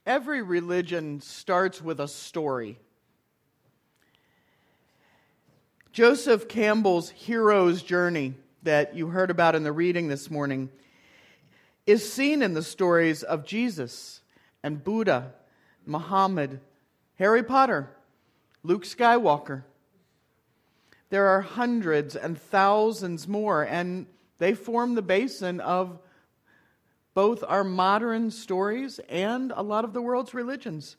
Every religion starts with a story. Joseph Campbell's hero's journey that you heard about in the reading this morning is seen in the stories of Jesus and Buddha, Muhammad, Harry Potter, Luke Skywalker. There are hundreds and thousands more, and they form the basin of both our modern stories and a lot of the world's religions.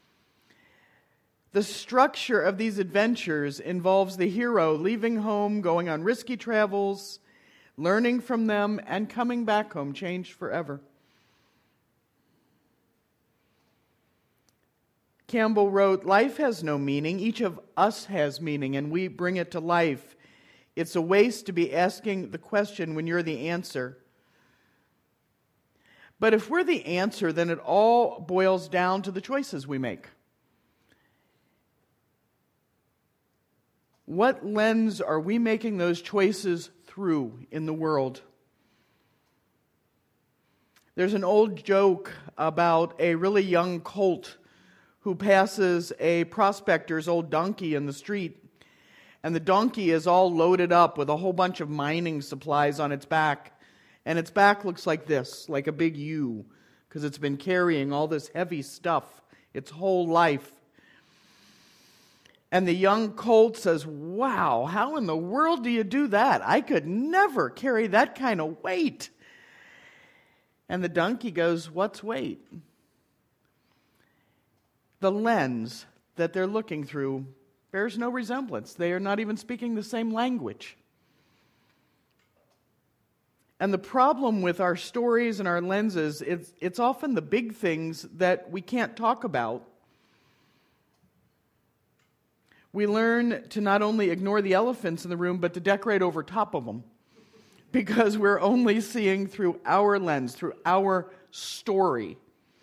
The structure of these adventures involves the hero leaving home, going on risky travels, learning from them, and coming back home changed forever. Campbell wrote, "Life has no meaning. Each of us has meaning, and we bring it to life. It's a waste to be asking the question when you're the answer. But if we're the answer, then it all boils down to the choices we make. What lens are we making those choices through in the world?" There's an old joke about a really young colt who passes a prospector's old donkey in the street. And the donkey is all loaded up with a whole bunch of mining supplies on its back. And its back looks like this, like a big U, because it's been carrying all this heavy stuff its whole life. And the young colt says, "Wow, how in the world do you do that? I could never carry that kind of weight." And the donkey goes, "What's weight?" The lens that they're looking through bears no resemblance. They are not even speaking the same language. And the problem with our stories and our lenses, it's often the big things that we can't talk about. We learn to not only ignore the elephants in the room, but to decorate over top of them. Because we're only seeing through our lens, through our story.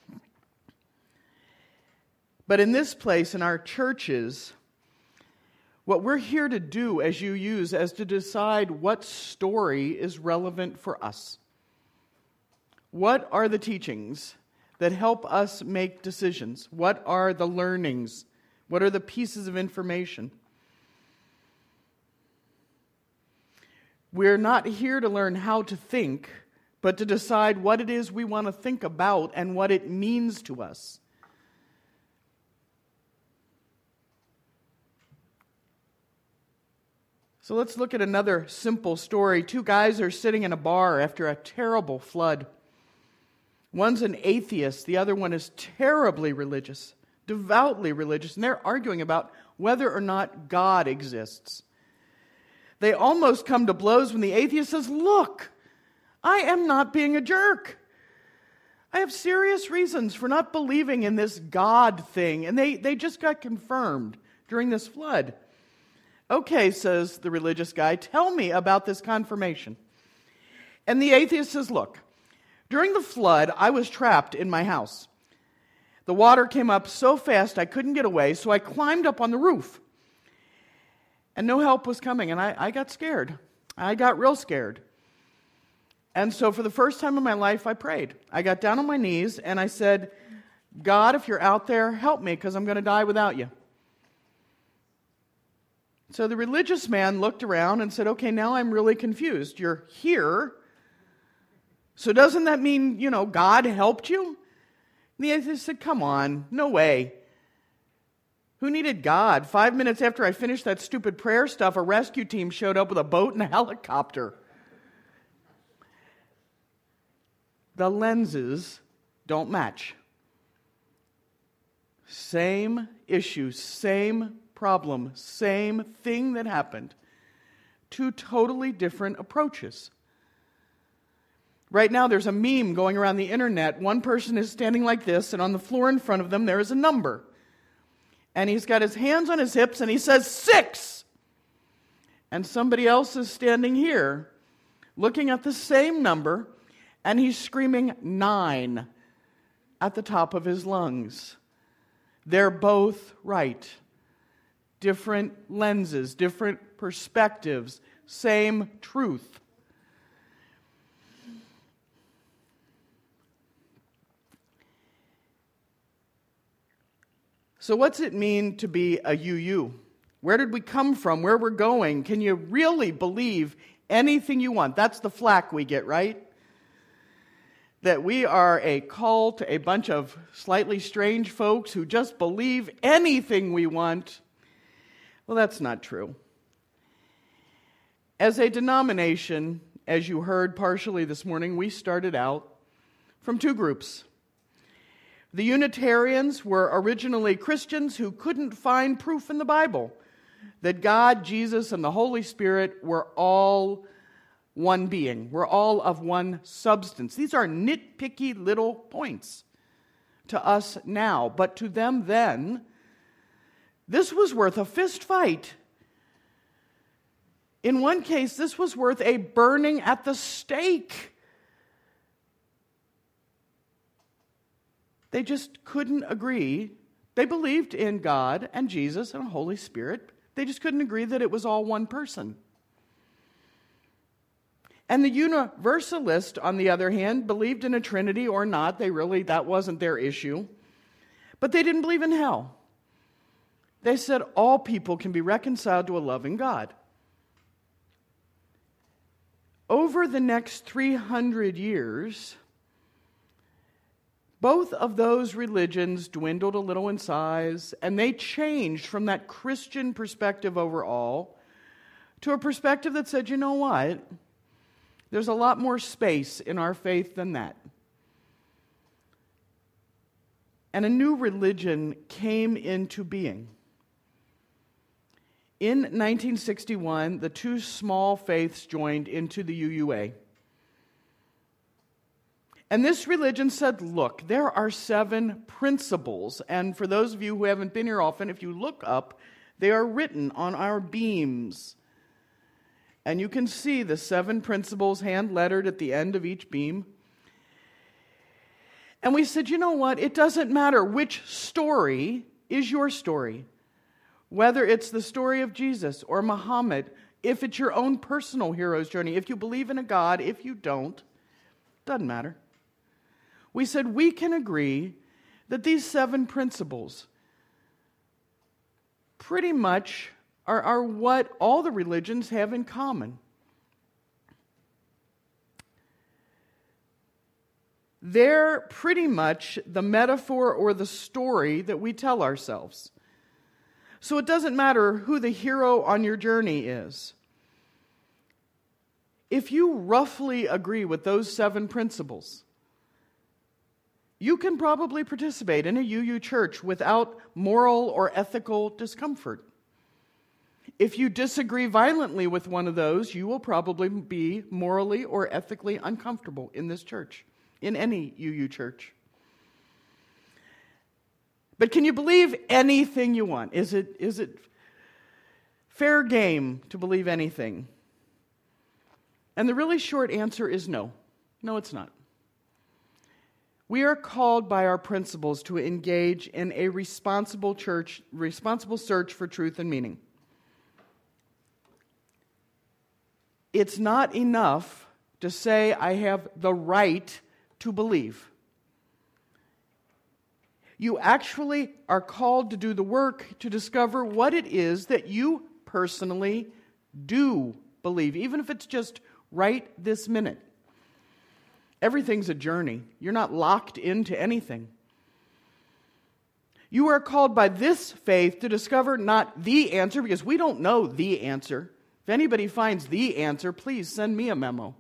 But in this place, in our churches, what we're here to do as you use is to decide what story is relevant for us. What are the teachings that help us make decisions? What are the learnings? What are the pieces of information? We're not here to learn how to think, but to decide what it is we want to think about and what it means to us. So let's look at another simple story. Two guys are sitting in a bar after a terrible flood. One's an atheist, the other one is terribly religious, devoutly religious, and they're arguing about whether or not God exists. They almost come to blows when the atheist says, "Look, I am not being a jerk. I have serious reasons for not believing in this God thing," and they just got confirmed during this flood. "Okay," says the religious guy, "tell me about this confirmation." And the atheist says, "Look, during the flood, I was trapped in my house. The water came up so fast I couldn't get away, so I climbed up on the roof. And no help was coming, and I got scared. I got real scared. And so for the first time in my life, I prayed. I got down on my knees, and I said, 'God, if you're out there, help me, because I'm going to die without you.' So the religious man looked around and said, 'Okay, now I'm really confused. You're here. So doesn't that mean, God helped you?' And the atheist said, 'Come on, no way. Who needed God? 5 minutes after I finished that stupid prayer stuff, a rescue team showed up with a boat and a helicopter.'" The lenses don't match. Same issue, same problem, same thing that happened. Two totally different approaches. Right now there's a meme going around the internet. One person is standing like this, and on the floor in front of them there is a number. And he's got his hands on his hips and he says 6. And somebody else is standing here looking at the same number and he's screaming 9 at the top of his lungs. They're both right. Different lenses, different perspectives, same truth. So what's it mean to be a UU? Where did we come from? Where we're going? Can you really believe anything you want? That's the flack we get, right? That we are a cult, a bunch of slightly strange folks who just believe anything we want. Well, that's not true. As a denomination, as you heard partially this morning, we started out from two groups. The Unitarians were originally Christians who couldn't find proof in the Bible that God, Jesus, and the Holy Spirit were all one being. We're all of one substance. These are nitpicky little points to us now, but to them then, this was worth a fist fight. In one case, this was worth a burning at the stake. They just couldn't agree. They believed in God and Jesus and the Holy Spirit. They just couldn't agree that it was all one person. And the Universalists, on the other hand, believed in a Trinity or not. That wasn't their issue. But they didn't believe in hell. They said all people can be reconciled to a loving God. Over the next 300 years, both of those religions dwindled a little in size, and they changed from that Christian perspective overall to a perspective that said, you know what? There's a lot more space in our faith than that. And a new religion came into being. In 1961, the two small faiths joined into the UUA. And this religion said, look, there are 7 principles. And for those of you who haven't been here often, if you look up, they are written on our beams. And you can see the 7 principles hand-lettered at the end of each beam. And we said, you know what? It doesn't matter which story is your story. Whether it's the story of Jesus or Muhammad, if it's your own personal hero's journey, if you believe in a God, if you don't, doesn't matter. We said we can agree that these 7 principles pretty much are what all the religions have in common. They're pretty much the metaphor or the story that we tell ourselves. So it doesn't matter who the hero on your journey is. If you roughly agree with those 7 principles, you can probably participate in a UU church without moral or ethical discomfort. If you disagree violently with one of those, you will probably be morally or ethically uncomfortable in this church, in any UU church. But can you believe anything you want? Is it fair game to believe anything? And the really short answer is no. No, it's not. We are called by our principles to engage in a responsible search for truth and meaning. It's not enough to say I have the right to believe. You actually are called to do the work to discover what it is that you personally do believe, even if it's just right this minute. Everything's a journey. You're not locked into anything. You are called by this faith to discover not the answer, because we don't know the answer. If anybody finds the answer, please send me a memo.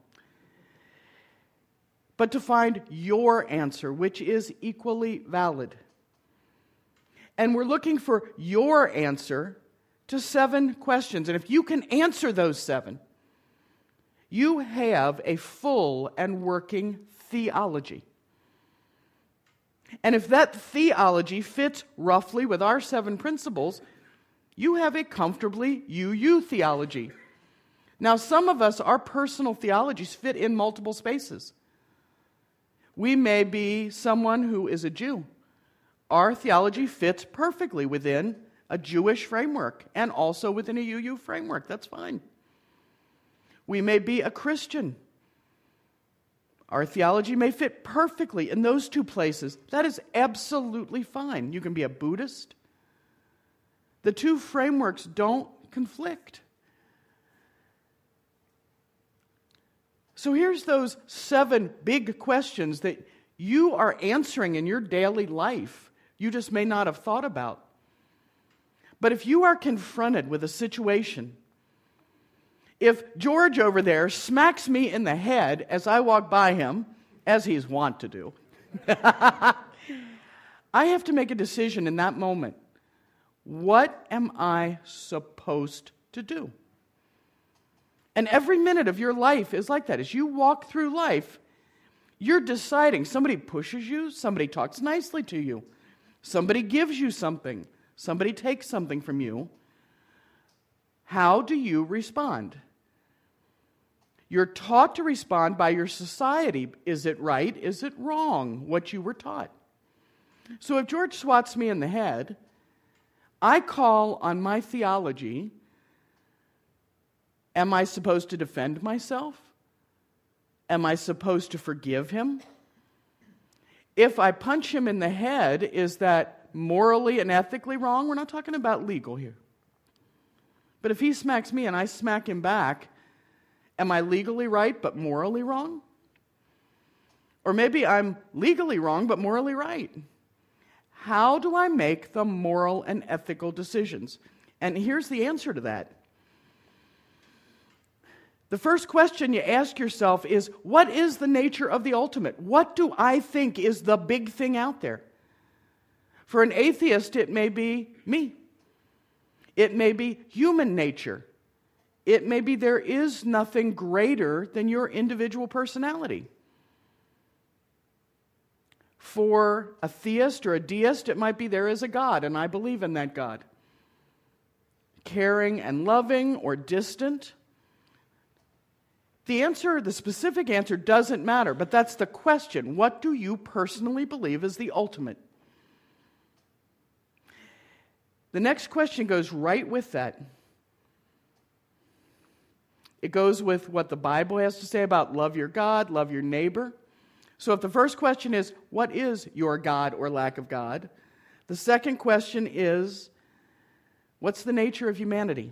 But to find your answer, which is equally valid. And we're looking for your answer to 7 questions. And if you can answer those 7, you have a full and working theology. And if that theology fits roughly with our 7 principles, you have a comfortably UU theology. Now, some of us, our personal theologies fit in multiple spaces. We may be someone who is a Jew. Our theology fits perfectly within a Jewish framework and also within a UU framework. That's fine. We may be a Christian. Our theology may fit perfectly in those 2 places. That is absolutely fine. You can be a Buddhist The two frameworks don't conflict. So here's those 7 big questions that you are answering in your daily life. You just may not have thought about. But if you are confronted with a situation, if George over there smacks me in the head as I walk by him, as he's wont to do, I have to make a decision in that moment. What am I supposed to do? And every minute of your life is like that. As you walk through life, you're deciding. Somebody pushes you, somebody talks nicely to you, somebody gives you something, somebody takes something from you. How do you respond? You're taught to respond by your society. Is it right? Is it wrong, what you were taught? So if George swats me in the head, I call on my theology. Am I supposed to defend myself? Am I supposed to forgive him? If I punch him in the head, is that morally and ethically wrong? We're not talking about legal here. But if he smacks me and I smack him back, am I legally right but morally wrong? Or maybe I'm legally wrong but morally right. How do I make the moral and ethical decisions? And here's the answer to that. The first question you ask yourself is, what is the nature of the ultimate? What do I think is the big thing out there? For an atheist, it may be me. It may be human nature. It may be there is nothing greater than your individual personality. For a theist or a deist, it might be there is a God, and I believe in that God. Caring and loving or distant. The specific answer doesn't matter, but that's the question. What do you personally believe is the ultimate? The next question goes right with that. It goes with what the Bible has to say about love your God, love your neighbor. So if the first question is, what is your God or lack of God? The second question is, what's the nature of humanity?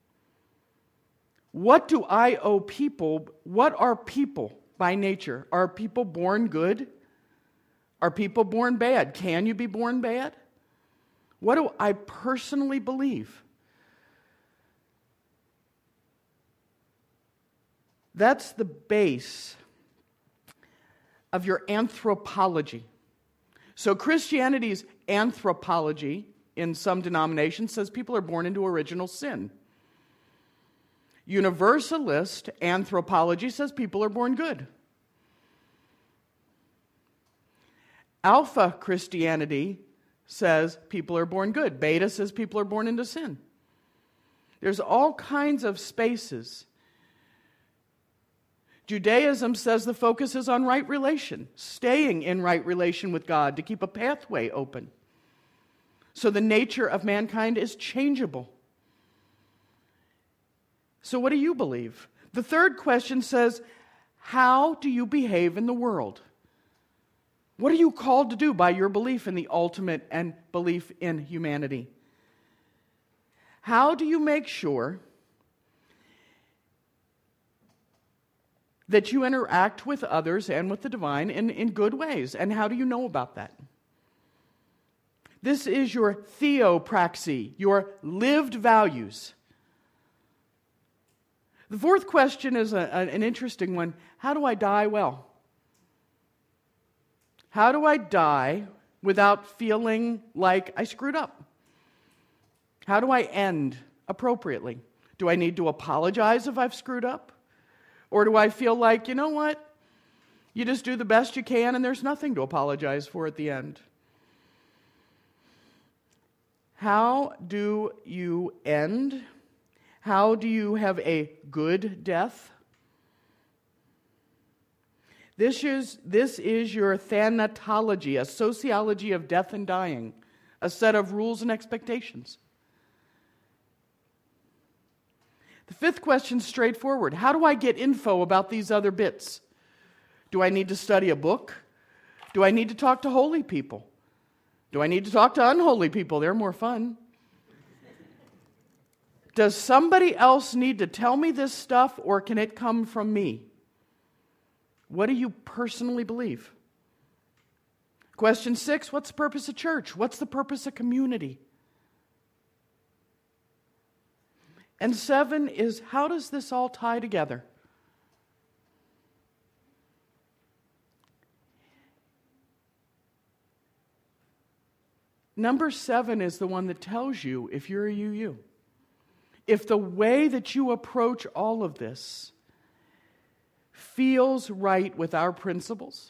What do I owe people? What are people by nature? Are people born good? Are people born bad? Can you be born bad? What do I personally believe? That's the base of your anthropology. So Christianity's anthropology in some denominations says people are born into original sin. Universalist anthropology says people are born good. Alpha Christianity says people are born good. Beta says people are born into sin. There's all kinds of spaces. Judaism says the focus is on right relation, staying in right relation with God to keep a pathway open. So the nature of mankind is changeable. So what do you believe? The third question says, how do you behave in the world? What are you called to do by your belief in the ultimate and belief in humanity? How do you make sure that you interact with others and with the divine in good ways? And how do you know about that? This is your theopraxy, your lived values. The fourth question is an interesting one. How do I die well? How do I die without feeling like I screwed up? How do I end appropriately? Do I need to apologize if I've screwed up? Or do I feel like, you know what? You just do the best you can and there's nothing to apologize for at the end. How do you end? How do you have a good death? This is your thanatology, a sociology of death and dying, a set of rules and expectations. The fifth question is straightforward. How do I get info about these other bits? Do I need to study a book? Do I need to talk to holy people? Do I need to talk to unholy people? They're more fun. Does somebody else need to tell me this stuff, or can it come from me? What do you personally believe? Question 6, what's the purpose of church? What's the purpose of community? And 7 is, how does this all tie together? Number 7 is the one that tells you if you're a UU. If the way that you approach all of this feels right with our principles,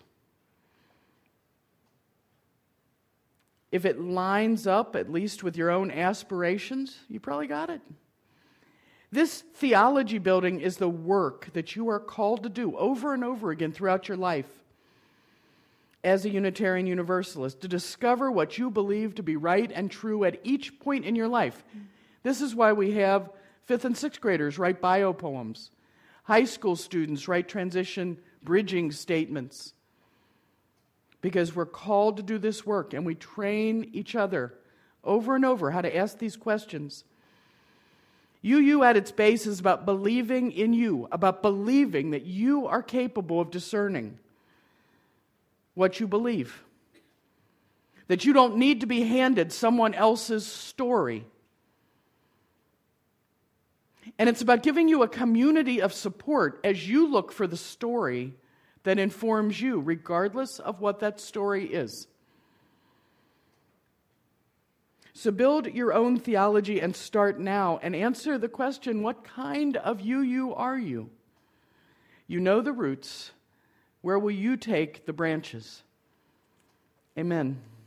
if it lines up at least with your own aspirations, you probably got it. This theology building is the work that you are called to do over and over again throughout your life as a Unitarian Universalist, to discover what you believe to be right and true at each point in your life. This is why we have 5th and 6th graders write bio poems. High school students write transition bridging statements. Because we're called to do this work, and we train each other over and over how to ask these questions. UU at its base is about believing in you, about believing that you are capable of discerning what you believe. That you don't need to be handed someone else's story. And it's about giving you a community of support as you look for the story that informs you, regardless of what that story is. So build your own theology and start now and answer the question, what kind of UU are you? You know the roots. Where will you take the branches? Amen.